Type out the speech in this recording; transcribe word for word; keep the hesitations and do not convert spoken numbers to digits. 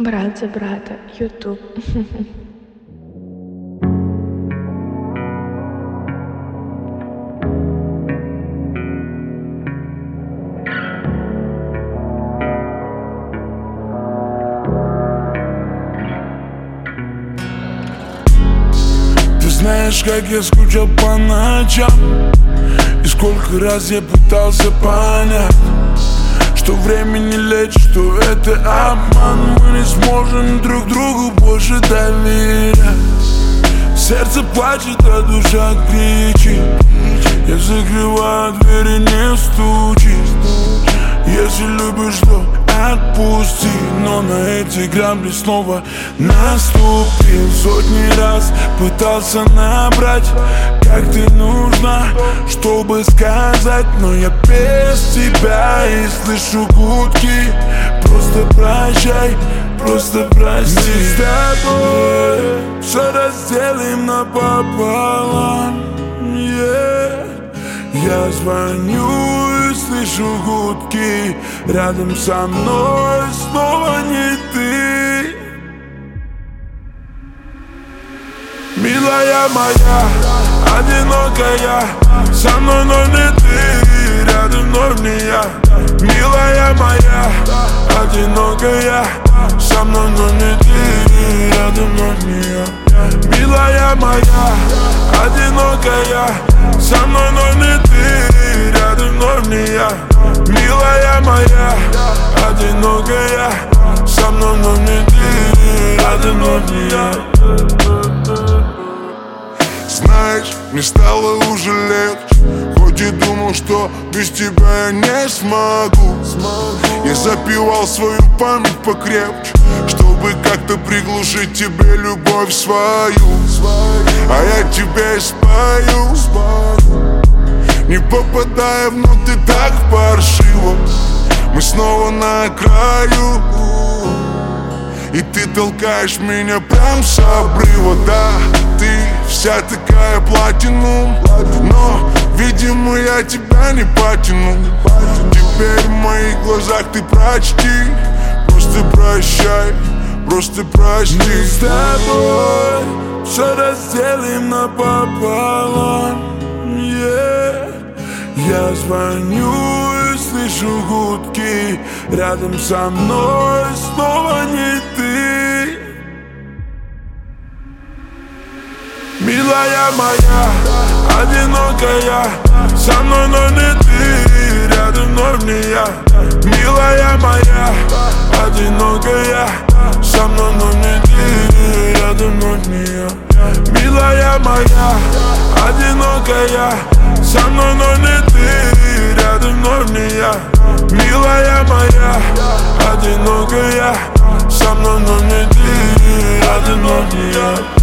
Брат за брата, Ютуб. Ты знаешь, как я скучал по ночам, и сколько раз я пытался понять, что время не лечит, что это обман. Мы не сможем друг другу больше доверять. Сердце плачет, а душа кричит. Я закрываю двери, не стучи. Если любишь, то отпусти. Но на эти грабли снова наступил. Сотни раз пытался набрать, как ты нужна, чтобы сказать, но я без тебя и слышу гудки. Просто прощай, просто прости. Мы с тобой все разделим напополам, yeah. Я звоню и слышу гудки. Рядом со мной снова не ты. Милая моя, одинокая, со мной, но не ты, рядом вновь не я. Милая моя, одинокая, со мной, но не ты, рядом вновь не я. Милая моя, одинокая, со мной, но не ты, рядом вновь не я. Милая моя, одинокая, со мной, но не ты, рядом вновь не я. Знаешь, мне стало уже легче, хоть и думал, что без тебя я не смогу. Я запивал свою память покрепче, чтобы как-то приглушить тебе любовь свою. А я тебе спою, не попадая внутрь так паршиво. Мы снова на краю, и ты толкаешь меня прям с обрыва. Да, ты вся такая платинум, но, видимо, я тебя не потяну. Теперь в моих глазах ты прочти. Просто прощай, просто прости. Мы с тобой все разделим напополам, yeah. Я звоню и слышу гудки. Рядом со мной снова не ты. Милая моя, одинокая, со мной, но не ты, рядом вновь не я. Милая моя, одинокая, со мной, но не ты, рядом вновь не я. Милая моя, одинокая, со мной, но не ты, рядом вновь не я. Милая моя, одинокая, со мной, но не ты, рядом вновь не я.